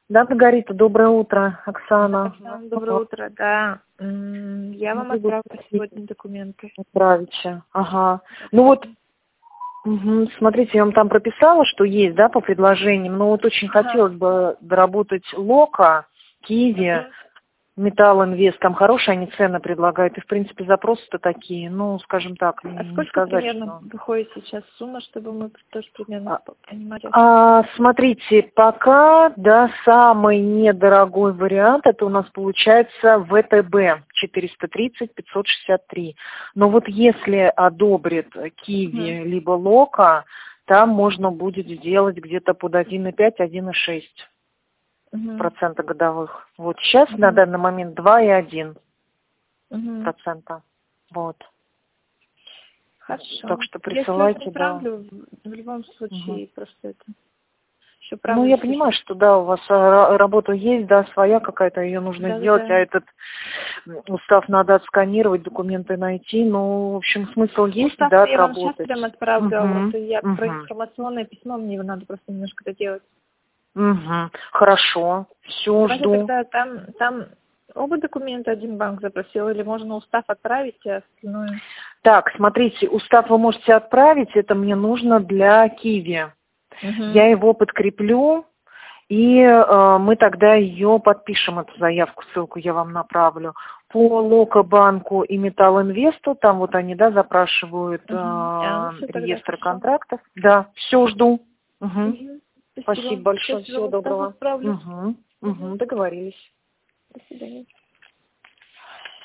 Да, Маргарита, доброе утро, Оксана. Оксана, доброе утро, да. Я вам отправила сегодня документы. Отправите, ага. Ну вот, смотрите, я вам там прописала, что есть, да, по предложениям, но вот очень хотелось бы доработать Лока, Киви, Металл Инвест, там хорошие они цены предлагают, и в принципе запросы-то такие, ну, скажем так, А не сколько сказать, примерно что... выходит сейчас сумма, чтобы мы тоже примерно понимали? Смотрите, пока, да, самый недорогой вариант, это у нас получается ВТБ 430-563. Но вот если одобрит Киви либо Лока, там можно будет сделать где-то под 1,5-1,6% годовых. Вот сейчас на данный момент 2,1%. Вот. Хорошо. Так что присылайте, я отправлю, в любом случае, просто это... Еще Ну, я понимаю, что, да, у вас работа есть, да, своя какая-то, ее нужно сделать, а этот устав надо отсканировать, документы найти, ну, в общем, смысл есть, устав да, я вам сейчас отработать. прям отправлю, вот я про информационное письмо, мне его надо просто немножко доделать. Хорошо, все, жду. Тогда там оба документа один банк запросил, или можно устав отправить, а остальное? Так, смотрите, устав вы можете отправить, это мне нужно для Киви. Я его подкреплю, и мы тогда ее подпишем, эту заявку, ссылку я вам направлю. По Локобанку и Металл Инвесту, там вот они, да, запрашивают реестры контрактов. Да, все, жду. Спасибо большое, всего доброго. Договорились. До свидания.